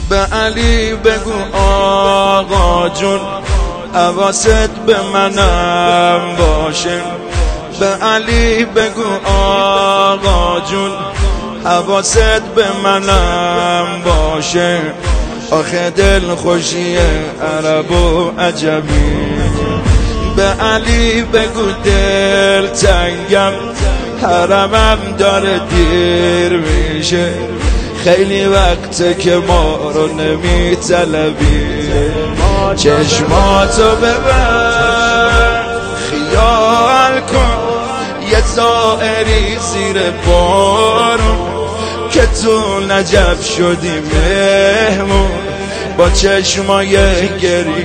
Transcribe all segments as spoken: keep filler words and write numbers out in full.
به علی بگو آقا جون حواست به منم باشه. به علی بگو آقا جون حواست به منم باشه. آخه دل خوشی عرب و عجمی. به علی بگو دل تنگم حرمم داره دیر میشه. خیلی وقته که ما رو نمی طلبی. چشماتو ببر خیال کن یه زائری زیر بارون که تو نجف شدی مهمون با چشمای گری.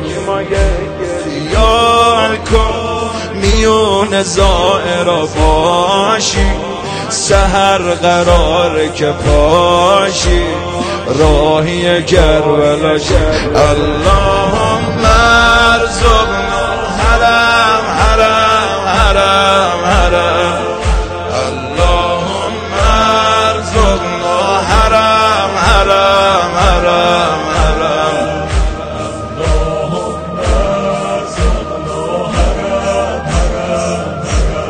خیال کن میون زائرا باشی سحر قراره که پاشی راهی کربلا شد. اللهم ارزقنا حرم حرم حرم حرم. اللهم ارزقنا حرم حرم حرم حرم. اللهم ارزقنا حرم حرم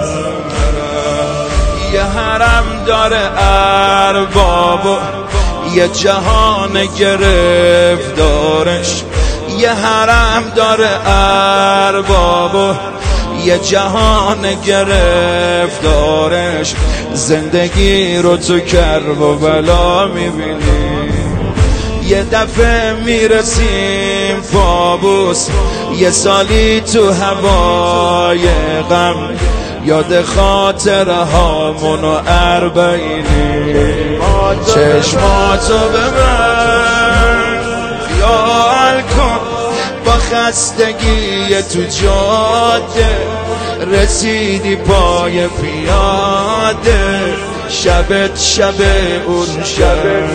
حرم. یه حرم داره ارباب یه جهان گرفتارش. یه حرم داره ارباب یه جهان گرفتارش. زندگی رو تو کرب و بلا میبینی. یه دفعه میرسیم پابوس یه سالی تو هوای غم. یاد خاطره هامونو اربعینی. چشماتو ببر خیال کن با خستگی تو جاده رسیدی پای پیاده. شبت شب اون شب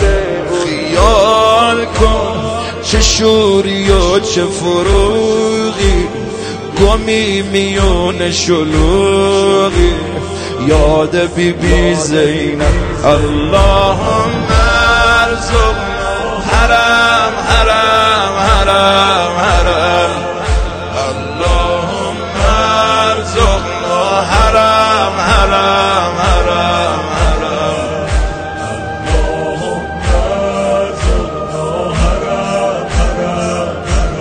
خیال کن چه شوری و چه فروغی گمی میون شلوغی. یاد بی بی زینب. اللهم ارزقنا حرم حرم حرم حرم. اللهم ارزقنا حرم حرم حرم حرم. اللهم ارزقنا حرم حرم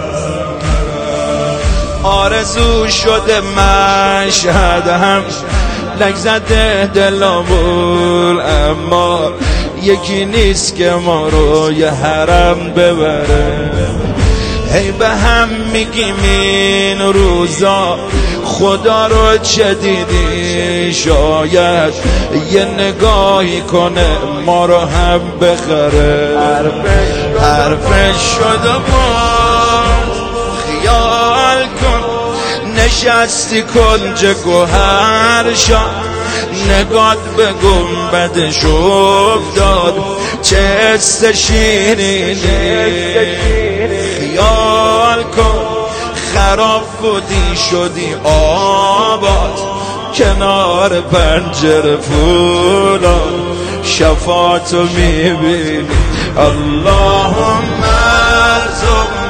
حرم. آرزو شده مشهد هم لک زده دلامون اما یکی نیست که ما رو یه حرم ببره. هی به هم میگیم این روزا خدا رو چه دیدی شاید یه نگاهی کنه ما رو هم بخره. حرفش شده بود خیال کن نشستی کنج گوهر شد. نگات به گنبدش افتاد چه حس شیرینی. خیال کن خراب بودی شدی آباد کنار پنجره فولاد. شفاعتو میبینی. اللهم ارزقنا